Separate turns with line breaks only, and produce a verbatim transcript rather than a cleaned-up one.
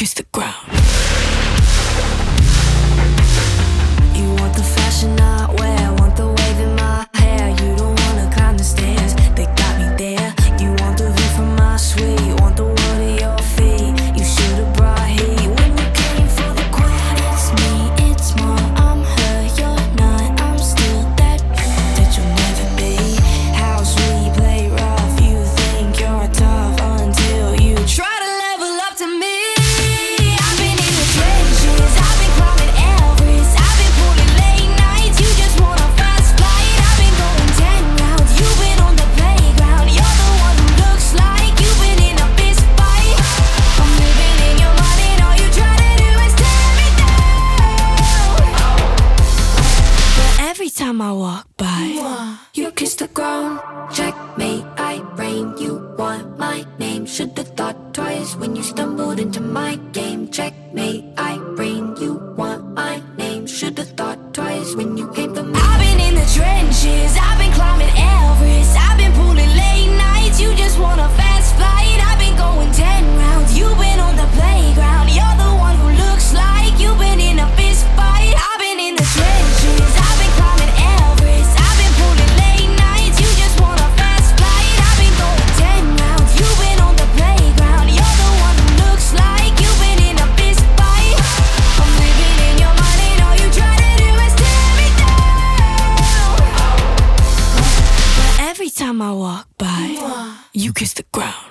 kiss the ground.
You want the fashion I wear, want the wave in my hair. You don't wanna climb the stairs, they got me there. You want the view from my suite, want the world at your feet. You should've brought heat when you came for the queen. It's me, it's more, I'm her, you're not. I'm still that that you'll never be. How sweet, play rough, you think you're tough until you try to level up to me. I've been in the trenches, I've been climbing Everest, I've been pulling late nights, you just want a fast flight. I've been going ten rounds, you've been on the playground. You're the one who looks like you've been in a fist fight. I'm living in your mind and all you try to do is tear me down. But every time I walk by, you kiss the ground. Checkmate, I reign, you want my name. Should've thought twice when you stumbled into my game. Checkmate, I reign, you want my name. Should've thought twice when you came for me. I've been in the trenches, I've been climbing Everest, I've been pulling late nights, you just want a fast flight. I've been going ten rounds, you've been on the playground. You're the one who looks like you've been in a fist fight. I've been in the trenches, I've been climbing Everest, I've been pulling late nights, you just want a fast flight. I've been going ten rounds, you've been on the playground. You're the one who looks like you've been in a fist fight. I'm living in your mind and all you try to do is tear me down. But every time I walk by, you kiss the ground.